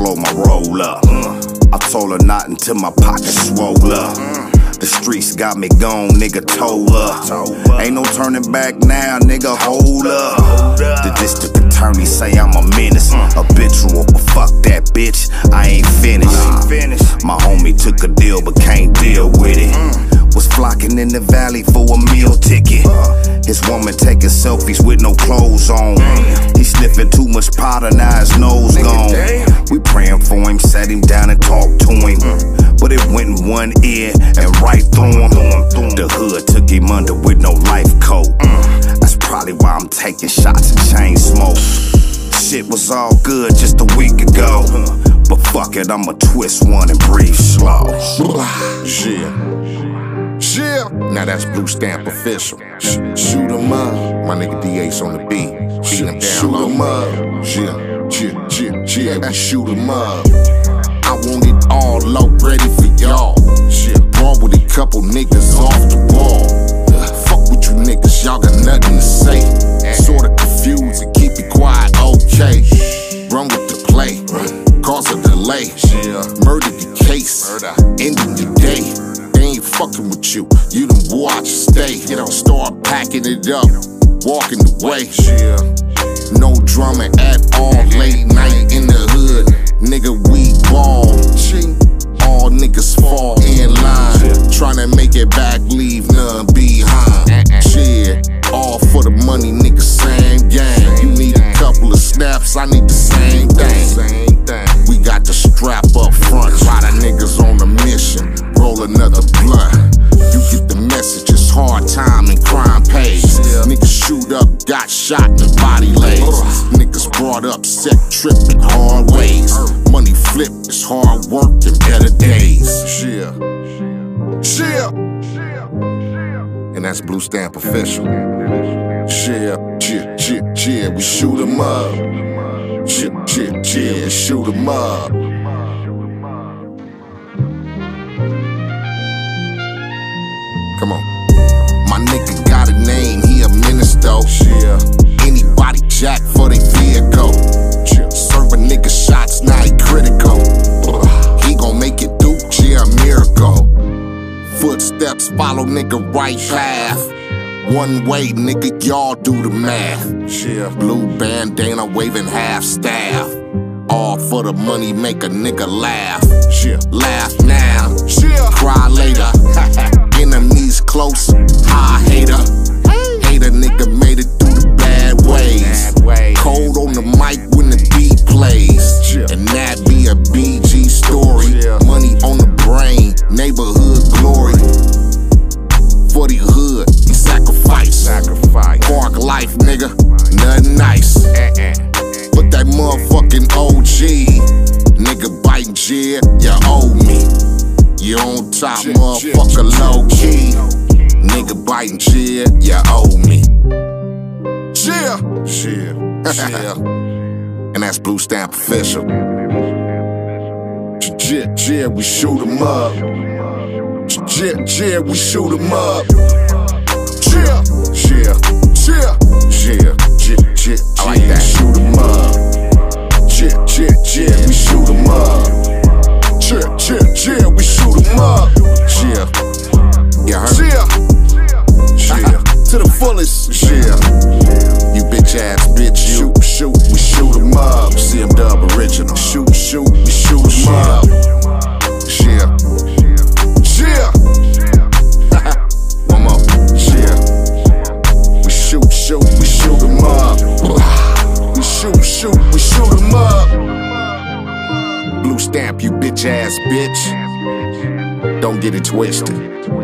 blow my roll up. I told her not until my pockets swole up. The streets got me gone, nigga, told up. Ain't no turning back now, nigga, hold up. The district attorney say I'm a menace, habitual, but fuck that bitch, I ain't finished. My homie took a deal but can't deal with it. Was flocking in the valley for a meal ticket. His woman taking selfies with no clothes on. He sniffing too much powder, now his nose gone. We praying for him, sat him down and talked to him, but it went in one ear and right through him. The hood took him under with no life coat. That's probably why I'm taking shots and chain smoke. Shit was all good just a week ago, but fuck it, I'ma twist one and breathe slow. Yeah, now that's Blue Stamp official. Shoot 'em up, my nigga D-Ace on the beat. Beat 'em down. Shoot 'em up, yeah, we shoot 'em up. I want it all low, ready for y'all. Raw with a couple niggas off the wall. Fuck with you niggas, y'all got nothing to say. Sorta confused and keep it quiet, okay. Run with the play, cause a delay. Murder the case, ending the day. They ain't fucking with you, you done watch stay. You don't start packing it up, walking away. No drama at all, late night in the hood. Nigga, we ball. All niggas fall in line. Tryna make it back, leave none behind. All for the money, nigga, same game. You need a couple of snaps, I need the same thing. We got the strap up front, lot of niggas on a mission. Roll another blunt. You get the message, it's hard time and crime pays. Niggas shoot up, got shot in the body lays. Niggas brought up, set tripping hard ways. Money flip, it's hard work and better days. And that's Blue Stamp official. We shoot 'em up. We shoot 'em up. Come on. My nigga got a name, he a minister. Anybody jack for they vehicle. Serving nigga shots, now he critical. He gon' make it through, a miracle. Footsteps follow nigga right path. One way, nigga, y'all do the math. Blue bandana waving half staff. All for the money, make a nigga laugh. Laugh now, cry later. Enemies close, high hater. Hater nigga made it through the bad ways. Cold on the mic when the beat plays. And that be a BG story. Money on the brain, neighborhood glory. For the hood, he sacrifice. Park life, nigga, nothing nice. But that motherfucking OG, nigga biting Jid, you owe me. You on top, motherfucker, low key. Nigga biting Jid, you owe me. And that's Blue Stamp official. We shoot 'em up. We shoot 'em up. I like that. Shoot 'em up. We shoot 'em up. We shoot 'em up. You heard? To the fullest. You bitch ass bitch. Shoot. We shoot 'em up. CM Dub original. Shoot. We shoot 'em up. One more. We shoot 'em up. We shoot 'em up. Blue Stamp, you bitch ass bitch. Don't get it twisted.